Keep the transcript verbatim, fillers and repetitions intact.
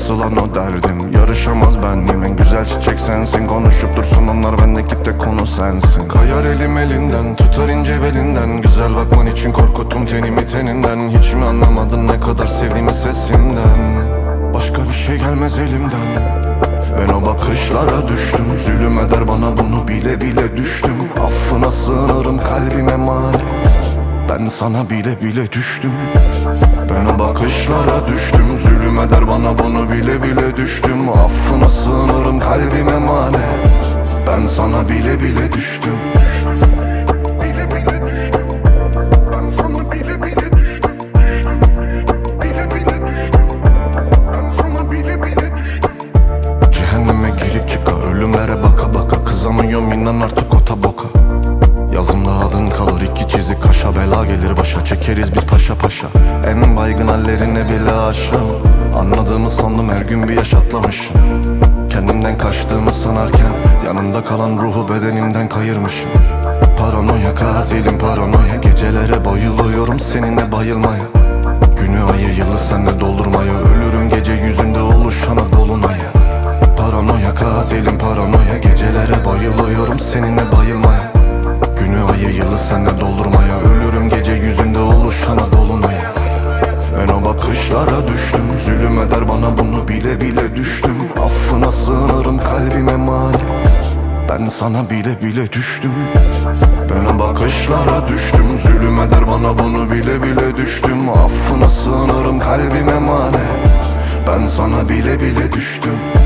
nasıl lan o derdim? Yarışamaz benliğim, en güzel çiçek sensin. Konuşup dursun onlar, bendeki tek konu sensin. Kayar elim elinden, tutar ince belinden. Güzel bakman için korkuttum tenimi teninden. Hiç mi anlamadın ne kadar sevdiğimi sesimden? Başka bir şey gelmez elimden. Ben o bakışlara düştüm, zulüm eder bana bunu bile bile düştüm. Affına sığınırım kalbime emanet, ben sana bile bile düştüm. Ben o bakışlara düştüm, zulüm eder bana bunu bile bile düştüm. Affına sığınırım kalbime emanet, ben sana bile bile düştüm. Bile bile düştüm, ben sana bile bile düştüm. Bile bile düştüm, ben sana bile bile düştüm. Cehenneme girip çıka, ölümlere baka baka. Kızamıyorum inan artık o taboka. Yazımda adın kalır, iki çizik kaşa. Bela gelir başa, çekeriz biz paşa paşa. En baygın hallerine bile aşığım. Anladığımı sandım, her gün bir yaş atlamışım. Kendimden kaçtığımı sanarken yanımda kalan ruhu bedenimden kayırmışım. Paranoya katilim paranoya, gecelere bayılıyorum seninle bayılmaya. Günü ayı yılı senle doldurmaya, ölürüm gece yüzünde oluşana dolunaya. Paranoya katilim paranoya, gecelere bayılıyorum seninle bayılmaya. Günü ayı yılı senle doldurmaya, ölürüm gece yüzünde oluşana dolunaya. Ben o bakışlara düştüm, zulüm eder bana bunu bile bile düştüm. Affına sığınırım kalbime emanet, ben sana bile bile düştüm. Ben o bakışlara düştüm, zulüm eder bana bunu bile bile düştüm. Affına sığınırım kalbime emanet, ben sana bile bile düştüm.